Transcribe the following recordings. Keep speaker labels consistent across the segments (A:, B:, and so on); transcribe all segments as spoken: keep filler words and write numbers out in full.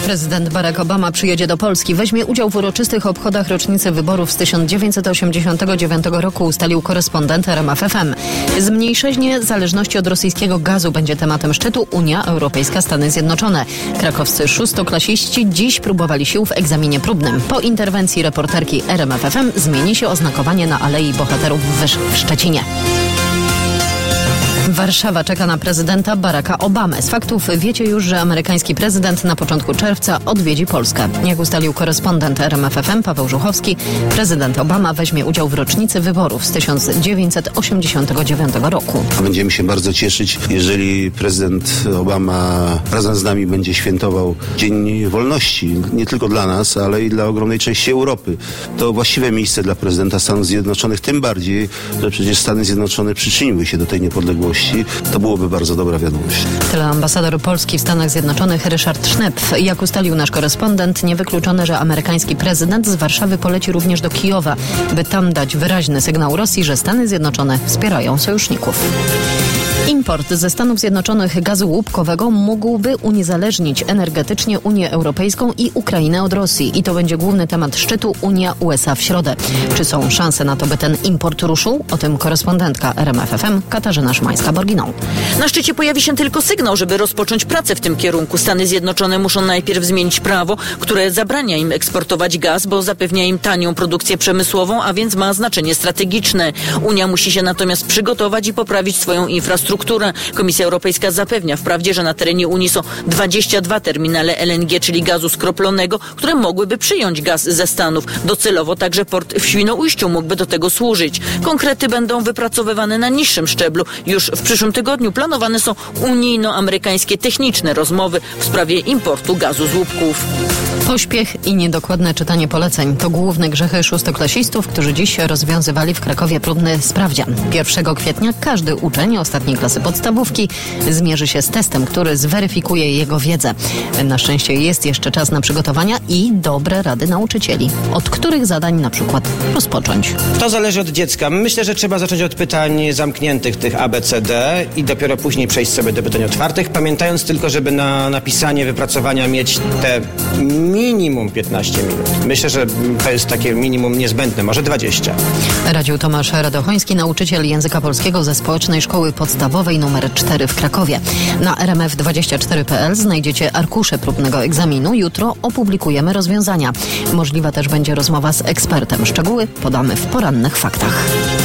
A: Prezydent Barack Obama przyjedzie do Polski. Weźmie udział w uroczystych obchodach rocznicy wyborów z tysiąc dziewięćset osiemdziesiątego dziewiątego roku, ustalił korespondent R M F F M. Zmniejszenie zależności od rosyjskiego gazu będzie tematem szczytu Unia Europejska - Stany Zjednoczone. Krakowscy szóstoklasiści dziś próbowali sił w egzaminie próbnym. Po interwencji reporterki R M F F M zmieni się oznakowanie na Alei Bohaterów w Szczecinie. Warszawa czeka na prezydenta Baracka Obamę. Z faktów wiecie już, że amerykański prezydent na początku czerwca odwiedzi Polskę. Jak ustalił korespondent R M F F M Paweł Żuchowski, prezydent Obama weźmie udział w rocznicy wyborów z tysiąc dziewięćset osiemdziesiątego dziewiątego roku.
B: Będziemy się bardzo cieszyć, jeżeli prezydent Obama razem z nami będzie świętował Dzień Wolności. Nie tylko dla nas, ale i dla ogromnej części Europy. To właściwe miejsce dla prezydenta Stanów Zjednoczonych, tym bardziej, że przecież Stany Zjednoczone przyczyniły się do tej niepodległości. To byłoby bardzo dobra wiadomość.
A: Tyle ambasador Polski w Stanach Zjednoczonych Ryszard Sznepf. Jak ustalił nasz korespondent, niewykluczone, że amerykański prezydent z Warszawy poleci również do Kijowa, by tam dać wyraźny sygnał Rosji, że Stany Zjednoczone wspierają sojuszników. Import ze Stanów Zjednoczonych gazu łupkowego mógłby uniezależnić energetycznie Unię Europejską i Ukrainę od Rosji. I to będzie główny temat szczytu Unia U S A w środę. Czy są szanse na to, by ten import ruszył? O tym korespondentka R M F F M Katarzyna Szymańska-Borginą.
C: Na szczycie pojawi się tylko sygnał, żeby rozpocząć pracę w tym kierunku. Stany Zjednoczone muszą najpierw zmienić prawo, które zabrania im eksportować gaz, bo zapewnia im tanią produkcję przemysłową, a więc ma znaczenie strategiczne. Unia musi się natomiast przygotować i poprawić swoją infrastrukturę. Komisja Europejska zapewnia wprawdzie, że na terenie Unii są dwadzieścia dwa terminale L N G, czyli gazu skroplonego, które mogłyby przyjąć gaz ze Stanów. Docelowo także port w Świnoujściu mógłby do tego służyć. Konkrety będą wypracowywane na niższym szczeblu. Już w przyszłym tygodniu planowane są unijno-amerykańskie techniczne rozmowy w sprawie importu gazu z łupków.
A: Pośpiech i niedokładne czytanie poleceń to główne grzechy szóstoklasistów, którzy dziś rozwiązywali w Krakowie próbny sprawdzian. pierwszego kwietnia każdy uczeń ostatniej klasy podstawówki zmierzy się z testem, który zweryfikuje jego wiedzę. Na szczęście jest jeszcze czas na przygotowania i dobre rady nauczycieli. Od których zadań na przykład rozpocząć?
D: To zależy od dziecka. Myślę, że trzeba zacząć od pytań zamkniętych, tych A, B, C, D i dopiero później przejść sobie do pytań otwartych, pamiętając tylko, żeby na napisanie wypracowania mieć te minimum piętnaście minut. Myślę, że to jest takie minimum niezbędne, może dwadzieścia.
A: Radził Tomasz Radochoński, nauczyciel języka polskiego ze Społecznej Szkoły Podstawowej numer cztery w Krakowie. Na R M F dwadzieścia cztery kropka P L znajdziecie arkusze próbnego egzaminu. Jutro opublikujemy rozwiązania. Możliwa też będzie rozmowa z ekspertem. Szczegóły podamy w porannych faktach.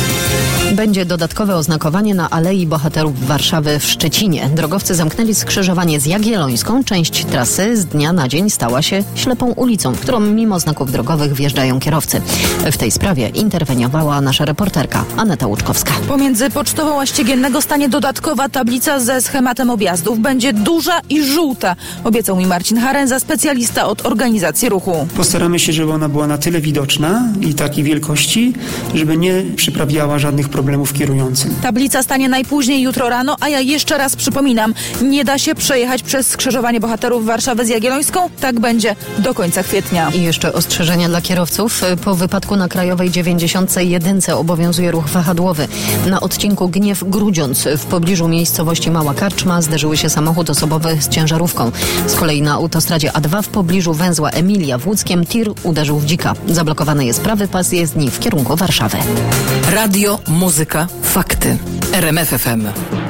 A: Będzie dodatkowe oznakowanie na Alei Bohaterów Warszawy w Szczecinie. Drogowcy zamknęli skrzyżowanie z Jagiellońską. Część trasy z dnia na dzień stała się ślepą ulicą, w którą mimo znaków drogowych wjeżdżają kierowcy. W tej sprawie interweniowała nasza reporterka Aneta Łuczkowska.
E: Pomiędzy Pocztową a Ściegiennego stanie dodatkowa tablica ze schematem objazdów. Będzie duża i żółta, obiecał mi Marcin Harenza, specjalista od organizacji ruchu.
F: Postaramy się, żeby ona była na tyle widoczna i takiej wielkości, żeby nie przyprawiała żadnych problemów kierującym.
E: Tablica stanie najpóźniej jutro rano, a ja jeszcze raz przypominam, nie da się przejechać przez skrzyżowanie Bohaterów Warszawy z Jagiellońską. Tak będzie do końca kwietnia.
A: I jeszcze ostrzeżenia dla kierowców. Po wypadku na Krajowej dziewięćdziesiąt jeden obowiązuje ruch wahadłowy. Na odcinku Gniew-Grudziądz w pobliżu miejscowości Mała Karczma zderzyły się samochód osobowy z ciężarówką. Z kolei na autostradzie A dwa w pobliżu węzła Emilia w Łódzkiem tir uderzył w dzika. Zablokowany jest prawy pas jezdni w kierunku Warszawy.
G: Radio, muzyka, fakty. R M F F M.